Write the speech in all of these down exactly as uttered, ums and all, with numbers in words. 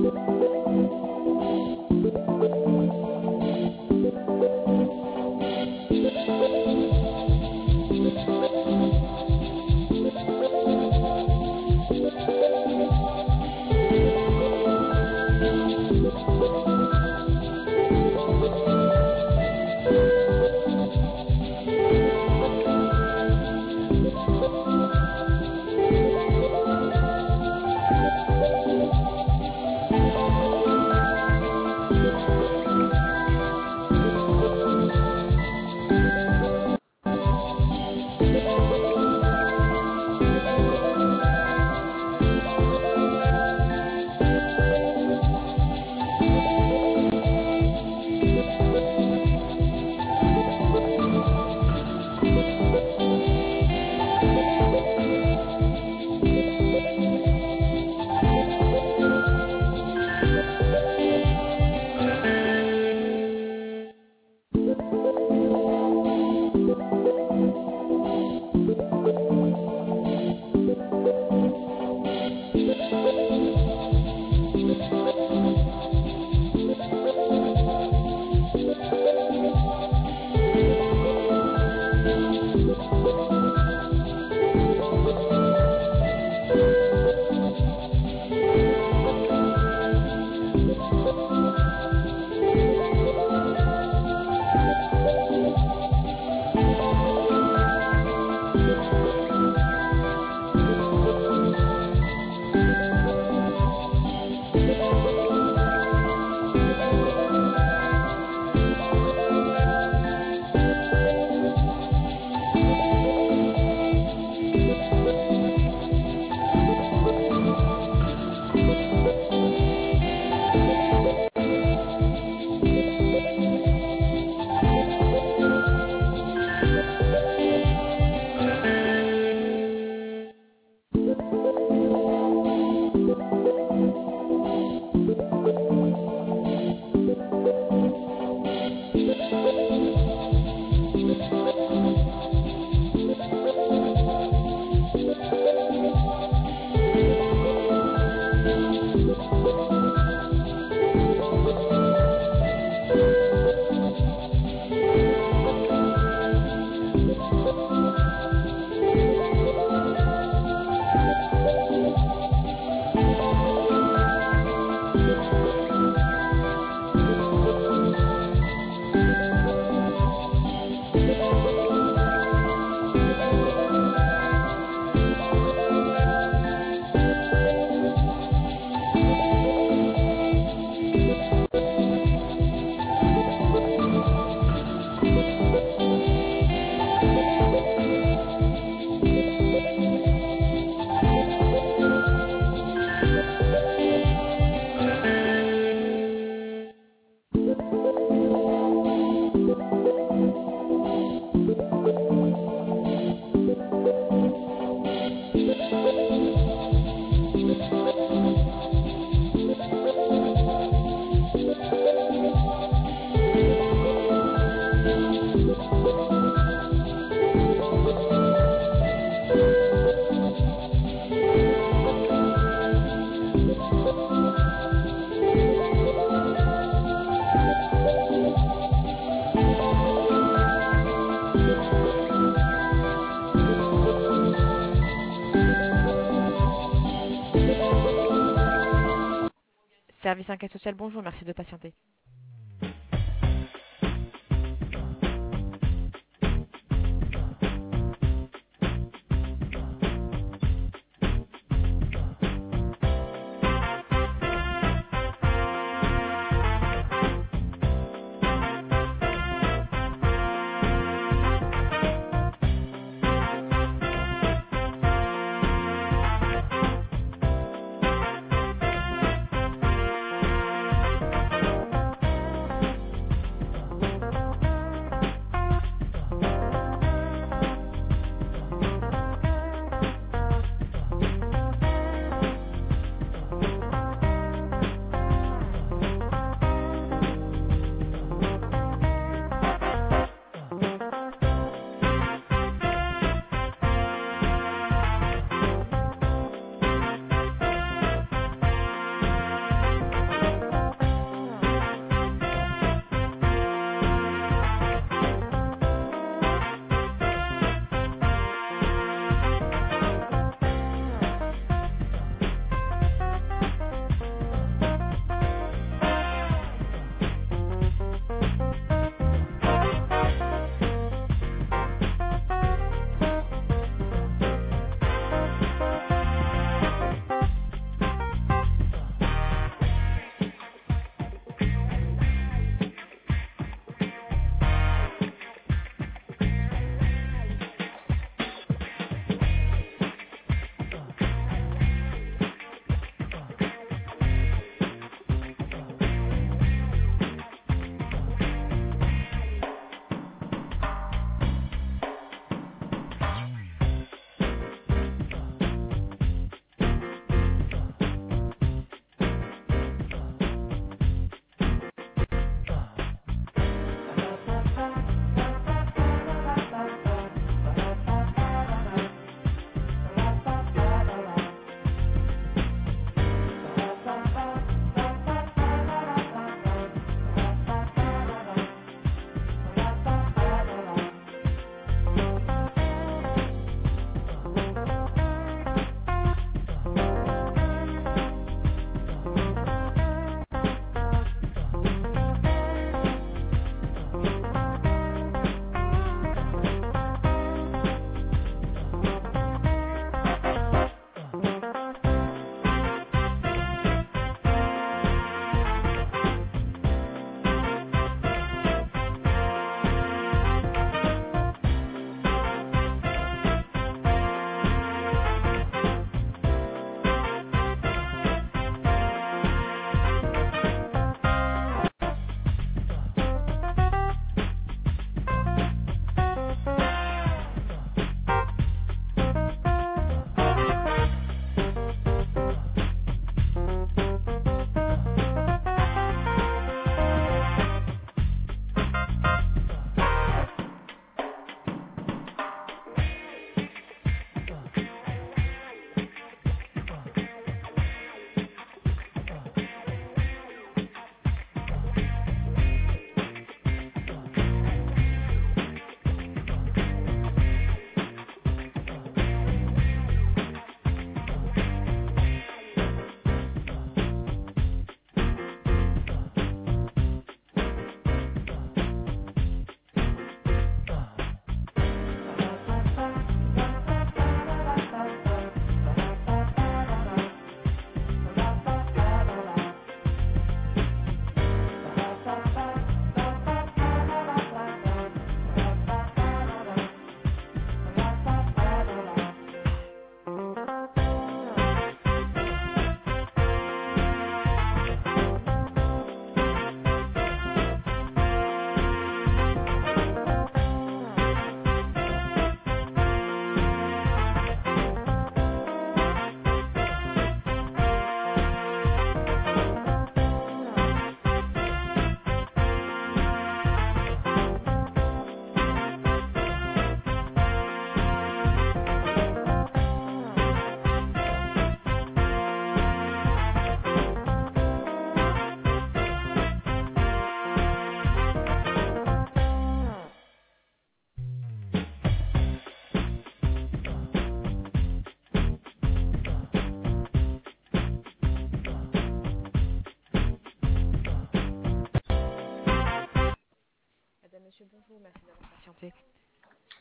Service enquête sociale, bonjour, merci de patienter.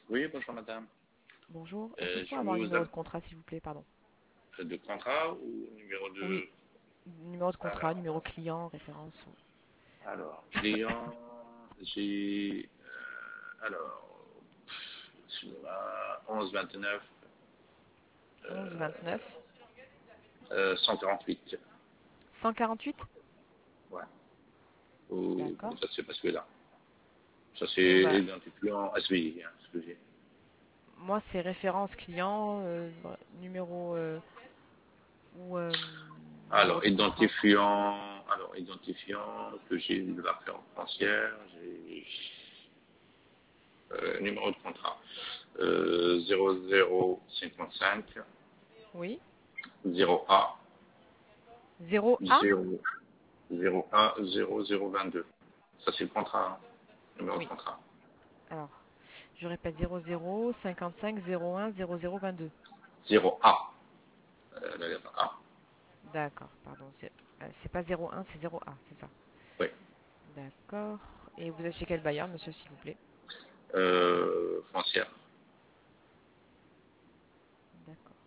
Oui, bonjour madame. Bonjour. Est-ce que Euh, je je pourrais avoir un vous numéro appelle de contrat, s'il vous plaît? Pardon. de contrat ou numéro Oui, de... numéro de contrat, Alors, numéro client, référence. ou- alors client, j'ai... euh, alors, excusez-moi, onze vingt-neuf onze vingt-neuf. euh, cent quarante-huit. cent quarante-huit? Ouais. Ou D'accord. ça c'est pas celui-là. Ça Euh, c'est bah, identifiant S V I, hein, ce que j'ai. moi, c'est référence client, euh, numéro euh, ou euh, numéro Alors, de contrat. identifiant, alors, identifiant que j'ai de l'affaire foncière, j'ai euh, numéro de contrat. Euh, zéro zéro cinquante-cinq Oui. zéro A zéro A? zéro zéro A zéro zéro vingt-deux. Ça, c'est le contrat, hein, numéro de Oui. contrat. Alors, je répète zéro zéro cinquante-cinq zéro un zéro zéro vingt-deux. zéro A, euh, la lettre A. D'accord, pardon. C'est euh, c'est pas zéro un, c'est zéro A, c'est ça. Oui. D'accord. Et vous êtes chez quel bailleur, monsieur, s'il vous plaît? Euh, foncière. D'accord.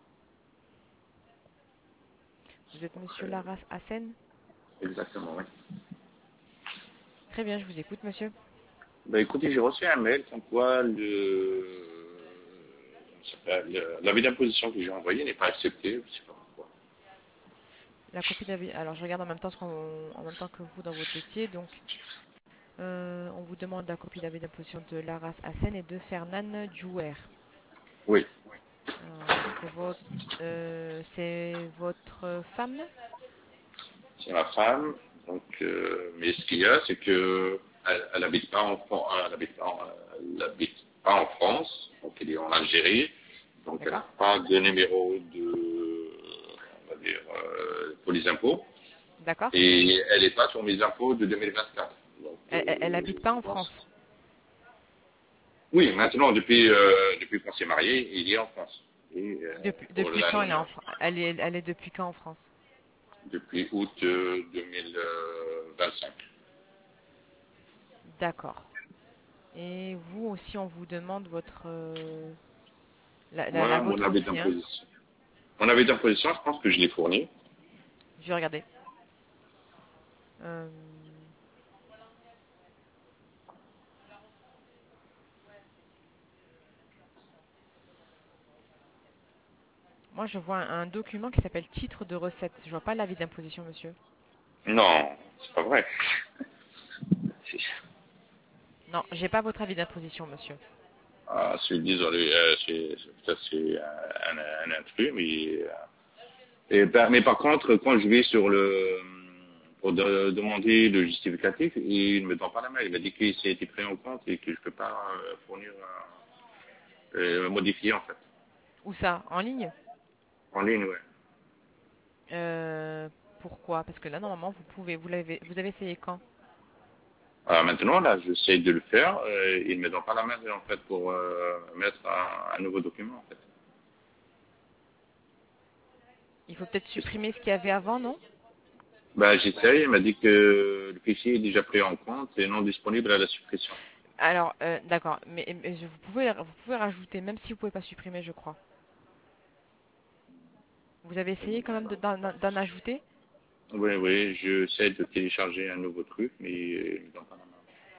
Vous êtes monsieur Laras Hassen? Exactement, oui. Très bien, je vous écoute, monsieur. Bah, écoutez, j'ai reçu un mail comme quoi le, ça s'appelle, l'avis d'imposition que j'ai envoyé n'est pas accepté. Je sais pas pourquoi. La copie d'avis. Alors, je regarde en même temps, ce qu'on- en même temps que vous dans votre dossier. Donc, euh, on vous demande la copie d'avis d'imposition de Laras Hassen et de Fernan Djouer. Oui, Alors, c'est votre, euh, c'est votre femme? c'est ma femme. Donc, euh, mais ce qu'il y a, c'est que elle, elle habite pas en France. Elle habite pas, en- elle habite pas en France. Donc, elle est en Algérie. Donc, elle D'accord? n'a pas de numéro de, on va dire, euh, pour les impôts. D'accord? Et elle n'est pas sur mes impôts de deux mille vingt-quatre. Donc, Elle, elle, elle euh, habite pas en je pense. France. Oui, maintenant, depuis, euh, depuis qu'on s'est marié, il est en France. Et euh, Depuis, pour depuis quand elle est en l'année, France? Elle est, elle est depuis quand en France? depuis août euh, deux mille vingt-cinq. D'accord. Et vous aussi, on vous demande votre, euh, la, la, la Moi, mon vôtre avis aussi, hein? d'imposition. Mon avis d'imposition, je pense que je l'ai fourni. Je vais regarder. Euh, Moi, je vois un, un document qui s'appelle titre de recette. Je vois pas l'avis d'imposition, monsieur. Non, c'est pas vrai. Non, j'ai pas votre avis d'imposition, monsieur. Ah, je suis désolé, euh, c'est c'est- peut-être c'est un, un, un intrus, mais, euh, et par- mais par contre, quand je vais sur le pour de- demander le justificatif, il ne me donne pas la main. Il m'a dit que ça a été pris en compte et que je peux pas euh, fournir un- euh, modifier en fait. Où ça? En ligne? En ligne, ouais. Euh, Pourquoi? Parce que là, normalement, vous pouvez. Vous l'avez, vous avez essayé quand? Alors maintenant, là, j'essaie de le faire. Euh, il ne me donne pas la main en fait pour euh, mettre un, un nouveau document en fait. Il faut peut-être supprimer ce qu'il y avait avant, non? Bah, j'essaye. Il m'a dit que le fichier est déjà pris en compte et non disponible à la suppression. Alors, euh, d'accord. Mais, mais je- vous pouvez, vous pouvez rajouter, même si vous pouvez pas supprimer, je crois. Vous avez essayé quand même de- d'en d'en ajouter? Oui, oui, j'essaie de télécharger un nouveau truc, mais euh, il me donne pas la main.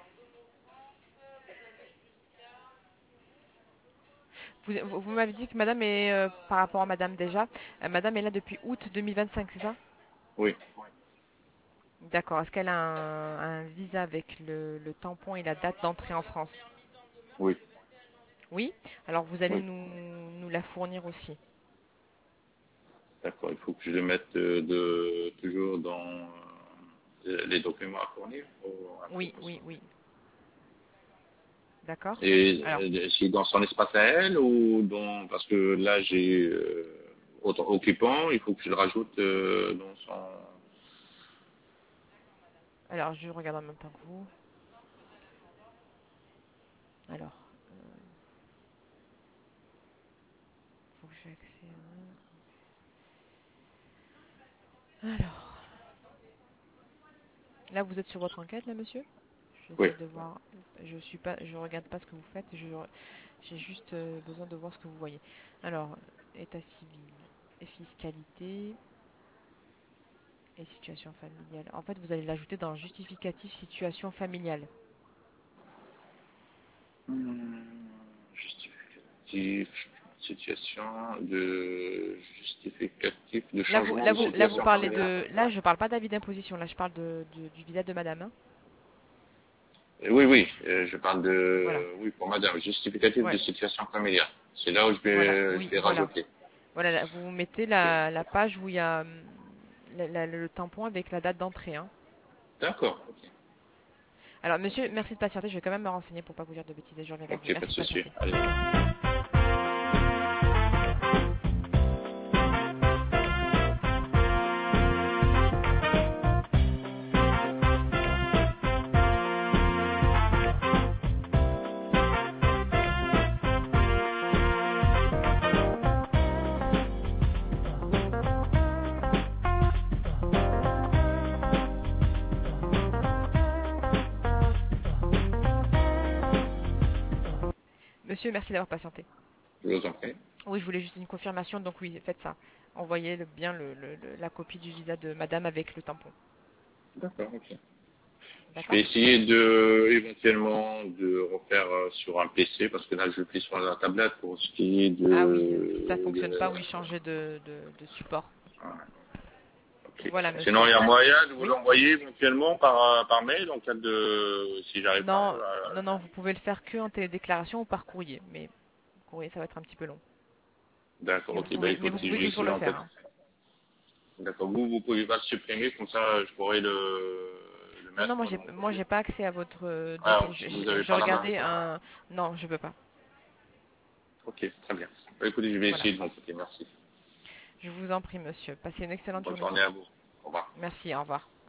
Vous, vous- vous m'avez dit que Madame est, euh, par rapport à Madame déjà, euh, Madame est là depuis août deux mille vingt-cinq, c'est ça? Oui, D'accord. Est-ce qu'elle a un, un visa avec le, le tampon et la date d'entrée en France? oui, Oui. Alors vous allez oui. nous, nous la fournir aussi. D'accord. Il faut que je le mette euh, de, toujours dans euh, les documents à fournir pour Oui, information. oui, oui. D'accord. Et Alors, euh, c'est dans son espace à elle ou dans parce que là j'ai euh, autant occupant, il faut que je le rajoute euh, dans son. alors je regarde en même temps que vous. Alors, faut que j'ai accès à... Alors, là vous êtes sur votre enquête, là, monsieur? Oui, J'essaie de voir. Je suis pas, je regarde pas ce que vous faites. Je, J'ai juste euh, besoin de voir ce que vous voyez. Alors, état civil et fiscalité et situation familiale. En fait, vous allez l'ajouter dans le justificatif situation familiale. Hmm, justificatif, situation de justificatif de Là, vous, changement là, de vous, là, vous situation parlez familiale. de. Là, je parle pas d'avis d'imposition. Là, je parle de, de- du visa de madame, hein. Euh, Oui, oui, euh, je parle Voilà. de, oui, pour madame, justificatif de Ouais. situation familiale. C'est là où je Voilà. vais, je Oui, vais voilà. rajouter. Voilà. Là, vous mettez Ok. la, la page où il y a hum, la- la- le tampon avec la date d'entrée, hein. D'accord, ok. Alors, monsieur, merci de patienter. Je vais quand même me renseigner pour pas vous dire de bêtises et je reviens vers vous. Ok, pas de Merci de souci. patienter. Allez. Monsieur, merci d'avoir patienté. Je vous en prie. Oui, je voulais juste une confirmation. Donc, oui, faites ça. Envoyez le, bien le, le- le- la copie du visa de madame avec le tampon. D'accord, ok. Je vais D'accord? essayer de, éventuellement, de refaire euh, sur un P C, parce que là, je plie sur la tablette pour ce qui est Ah oui, euh, si ça de, fonctionne de- pas, oui, changez de, de, de support. ok. Voilà, Sinon, monsieur. il y a moyen de vous Oui? l'envoyer éventuellement par, euh, par mail, en cas de, si j'arrive pas. Non, euh, non, non, vous pouvez le faire que en télédéclaration ou par courrier. Mais courrier, ça va être un petit peu long. D'accord, Mais vous ok. Bah pouvez, mais écoute, vous si je pouvez vais toujours essayer le en fait. faire, hein. D'accord, vous, vous pouvez pas le supprimer, comme ça, je pourrais le, le Non, non, mettre moi, de j'ai, mon moi, côté. j'ai pas accès à votre euh, Ah, dossier. Je, vous je- avez je pas la main. regardais un. Non, je peux pas. Ok, très bien. Bah, écoutez, je vais Voilà. essayer de mon côté, merci. Je vous en prie, monsieur. Passez une excellente Bonne journée. journée à vous. Au revoir. Merci, au revoir.